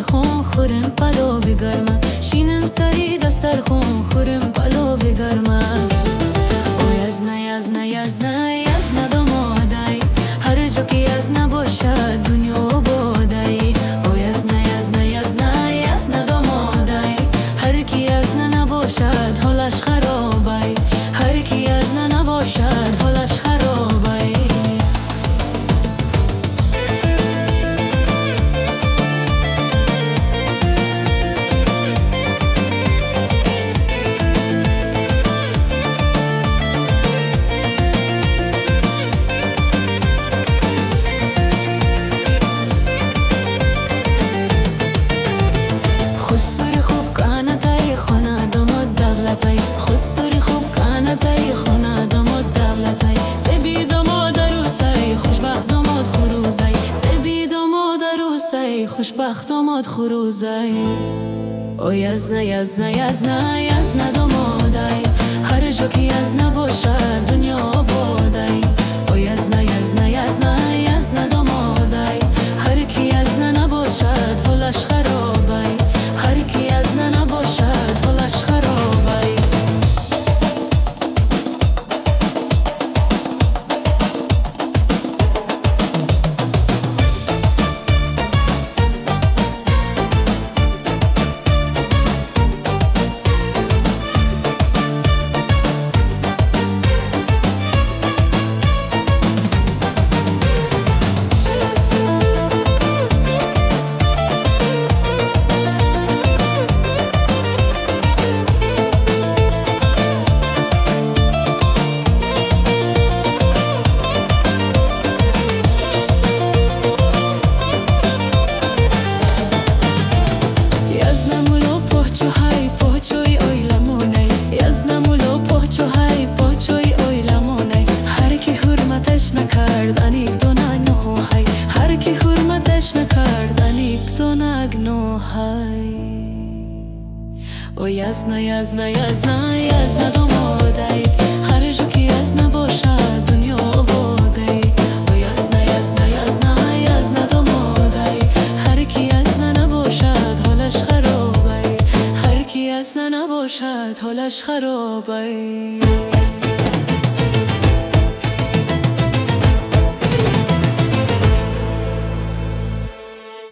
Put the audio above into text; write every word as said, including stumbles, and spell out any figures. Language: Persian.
دسترخوان خورم پلو گرمه، شینم سری دسترخوان خورم پلو گرمه. او یزنه یزنه یزنه یزنه دامادای، هر جا که یزنه باشد دنیا بادای. او یزنه یزنه یزنه یزنه دامادای، هر کی یزنه نباشد حالش خرابای، هر کی یزنه نباشد حالش خرابای. خوشبخت داماد خروزای. او یزنه یزنه یزنه یزنه دامادای، هر جا که یزنه باشد دنیا بادای. او یزنه یزنه یزنه یزنه دامادای، هر کی یزنه نباشد حالش خرابای، هر کی یزنه نباشد حالش خرابای. او یزنه یزنه یزنه یزنه دامادای، هر جا که یزنه باشد دنیا بادای. او یزنه یزنه یزنه یزنه دامادای، هر کی یزنه نباشد حالش خرابای، هر کی یزنه نباشد حالش خرابای.